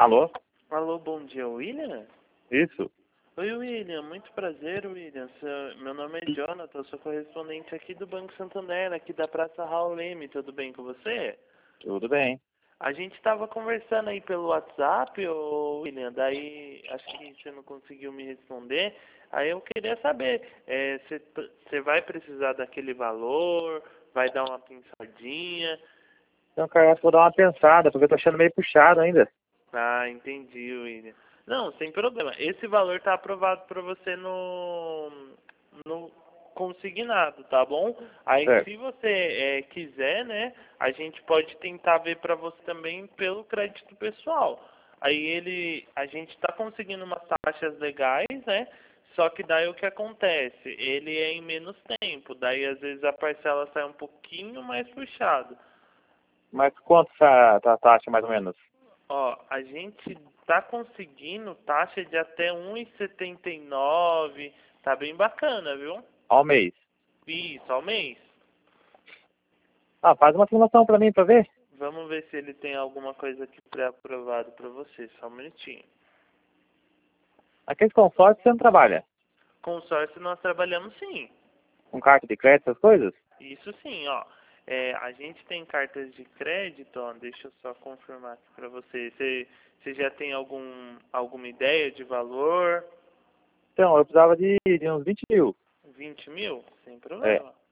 Alô? Alô, bom dia, William? Isso? Oi, William, muito prazer, William. Meu nome é Jonathan, eu sou correspondente aqui do Banco Santander, aqui da Praça Raul Leme, tudo bem com você? Tudo bem. A gente estava conversando aí pelo WhatsApp, ô William, daí acho que você não conseguiu me responder. Aí eu queria saber, você vai precisar daquele valor, vai dar uma pinçadinha? Então, cara, acho que vou dar uma pensada, porque eu tô achando meio puxado ainda. Ah, entendi, William. Não, sem problema. Esse valor está aprovado para você no consignado, tá bom? Aí, Certo. se você quiser, né, a gente pode tentar ver para você também pelo crédito pessoal. Aí a gente está conseguindo umas taxas legais, né? Só que daí o que acontece? Ele é em menos tempo, daí às vezes a parcela sai um pouquinho mais puxado. Mas quanto tá a taxa, mais ou menos? Ó, a gente tá conseguindo taxa de até 1,79, tá bem bacana, viu? Ao mês. Isso, ao mês. Ah, faz uma simulação pra mim, pra ver. Vamos ver se ele tem alguma coisa aqui pré-aprovado para você, só um minutinho. Aqueles consórcios você não trabalha. Consórcio nós trabalhamos sim. Com carta de crédito, essas coisas? Isso sim, ó. A gente tem cartas de crédito, ó, deixa eu só confirmar aqui para você. Você já tem alguma ideia de valor? Então, eu precisava de uns 20 mil. 20 mil? Sem É. problema.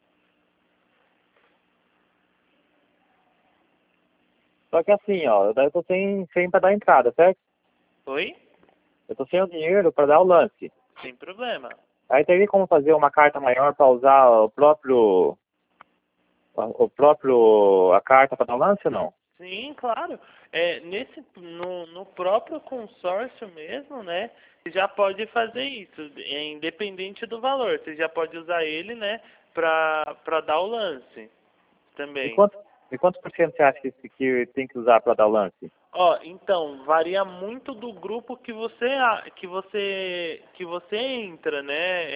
Só que assim, ó, daí eu tô sem pra dar entrada, certo? Oi? Eu tô sem o dinheiro pra dar o lance. Sem problema. Aí teria como fazer uma carta maior pra usar a carta pra dar o lance ou não? Sim, claro. No próprio consórcio mesmo, né? Você já pode fazer isso, independente do valor. Você já pode usar ele, né? Para dar o lance E também. quantos por cento você acha que tem que usar pra dar o lance? Ó, então, varia muito do grupo que você entra, né?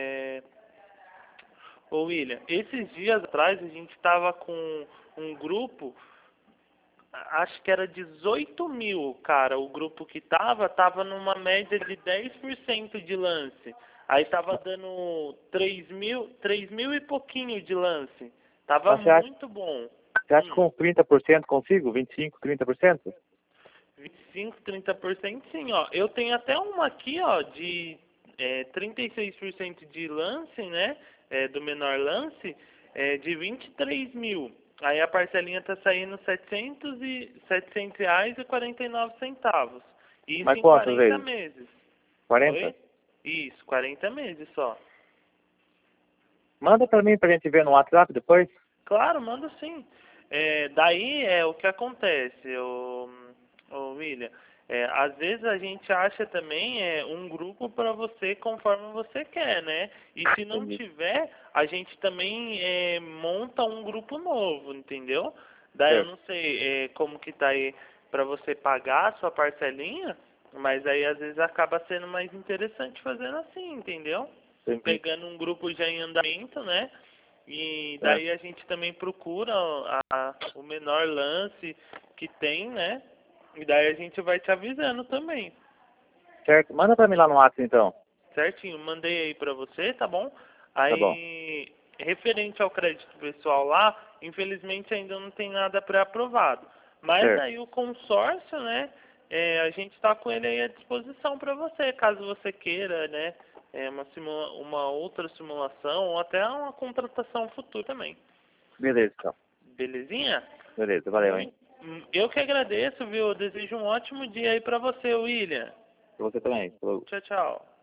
Ô William, esses dias atrás a gente estava com um grupo. Acho que era 18 mil, cara, o grupo que tava numa média de 10% de lance. Aí tava dando 3 mil e pouquinho de lance. Tava Mas muito bom. você acha que com 30% consigo? 25, 30%? 25, 30% sim, ó. Eu tenho até uma aqui, ó, de 36% de lance, né? Do menor lance, de 23 mil. Aí a parcelinha tá saindo R$ 700 reais e 49 centavos. Isso Mas em quantas 40 vezes? meses. 40? Oi? Isso, 40 meses só. Manda pra mim pra gente ver no WhatsApp depois. Claro, manda sim. Daí é o que acontece, ô William. Às vezes a gente acha também um grupo para você conforme você quer, né? E se não Entendi. tiver, a gente também monta um grupo novo, entendeu? Daí eu Certo. não sei como que tá aí para você pagar a sua parcelinha, mas aí às vezes acaba sendo mais interessante fazendo assim, entendeu? Entendi. Pegando um grupo já em andamento, né? E Certo. daí a gente também procura o menor lance que tem, né? E daí a gente vai te avisando também. Certo. Manda pra mim lá no WhatsApp então. Certinho? Mandei aí pra você, tá bom? Tá bom. Aí, referente ao crédito pessoal lá, infelizmente ainda não tem nada pré-aprovado. Mas Certo. aí o consórcio, né? A gente está com ele aí à disposição para você, caso você queira, né? Uma outra simulação ou até uma contratação futura também. Beleza, então. Belezinha? Beleza, valeu, hein? Eu que agradeço, viu? Eu desejo um ótimo dia aí pra você, William. Pra você também. Falou. Tchau, tchau.